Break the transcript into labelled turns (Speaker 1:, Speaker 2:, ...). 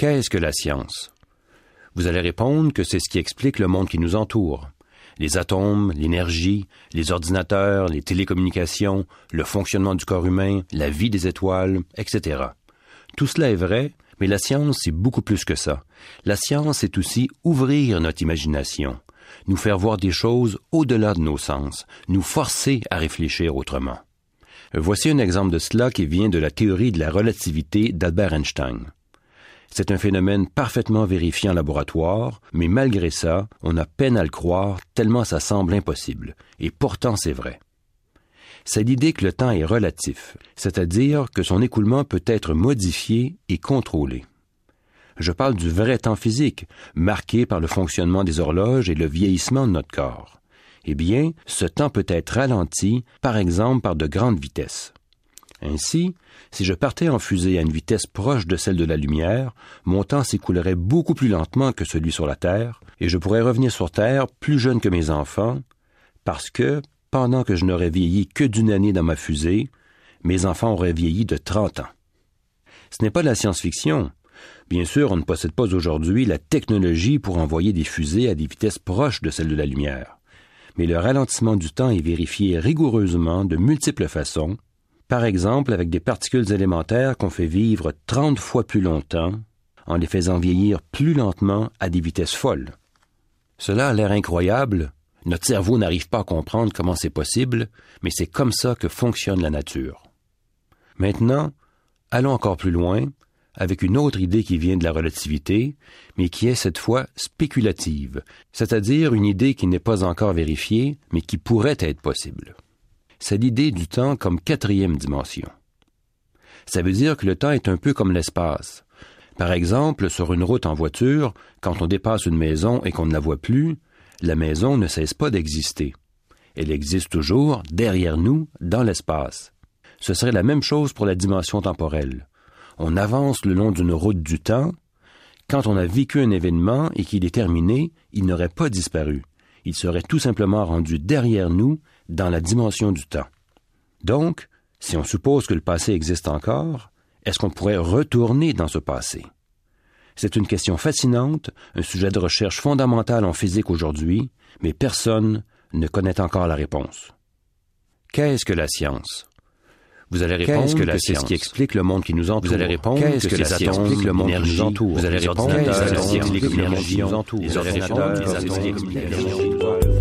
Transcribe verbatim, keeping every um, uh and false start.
Speaker 1: Qu'est-ce que la science? Vous allez répondre que c'est ce qui explique le monde qui nous entoure. Les atomes, l'énergie, les ordinateurs, les télécommunications, le fonctionnement du corps humain, la vie des étoiles, et cetera. Tout cela est vrai, mais la science, c'est beaucoup plus que ça. La science, c'est aussi ouvrir notre imagination, nous faire voir des choses au-delà de nos sens, nous forcer à réfléchir autrement. Voici un exemple de cela qui vient de la théorie de la relativité d'Albert Einstein. C'est un phénomène parfaitement vérifié en laboratoire, mais malgré ça, on a peine à le croire tellement ça semble impossible. Et pourtant, c'est vrai. C'est l'idée que le temps est relatif, c'est-à-dire que son écoulement peut être modifié et contrôlé. Je parle du vrai temps physique, marqué par le fonctionnement des horloges et le vieillissement de notre corps. Eh bien, ce temps peut être ralenti, par exemple par de grandes vitesses. Ainsi, si je partais en fusée à une vitesse proche de celle de la lumière, mon temps s'écoulerait beaucoup plus lentement que celui sur la Terre, et je pourrais revenir sur Terre plus jeune que mes enfants, parce que, pendant que je n'aurais vieilli que d'une année dans ma fusée, mes enfants auraient vieilli de trente ans. Ce n'est pas de la science-fiction. Bien sûr, on ne possède pas aujourd'hui la technologie pour envoyer des fusées à des vitesses proches de celles de la lumière. Mais le ralentissement du temps est vérifié rigoureusement de multiples façons, par exemple avec des particules élémentaires qu'on fait vivre trente fois plus longtemps, en les faisant vieillir plus lentement à des vitesses folles. Cela a l'air incroyable, notre cerveau n'arrive pas à comprendre comment c'est possible, mais c'est comme ça que fonctionne la nature. Maintenant, allons encore plus loin, avec une autre idée qui vient de la relativité, mais qui est cette fois spéculative, c'est-à-dire une idée qui n'est pas encore vérifiée, mais qui pourrait être possible. C'est l'idée du temps comme quatrième dimension. Ça veut dire que le temps est un peu comme l'espace. Par exemple, sur une route en voiture, quand on dépasse une maison et qu'on ne la voit plus, la maison ne cesse pas d'exister. Elle existe toujours derrière nous, dans l'espace. Ce serait la même chose pour la dimension temporelle. On avance le long d'une route du temps. Quand on a vécu un événement et qu'il est terminé, il n'aurait pas disparu. Il serait tout simplement rendu derrière nous, dans la dimension du temps. Donc, si on suppose que le passé existe encore, est-ce qu'on pourrait retourner dans ce passé? C'est une question fascinante, un sujet de recherche fondamental en physique aujourd'hui, mais personne ne connaît encore la réponse. Qu'est-ce que la science? Vous allez répondre que, que c'est ce qui explique le monde qui nous entoure. Vous allez répondre qu'est-ce que, que la science explique le monde qui nous entoure. Vous allez répondre qu'est-ce que la science explique le monde qui nous entoure. Les ordinateurs, les atomes, les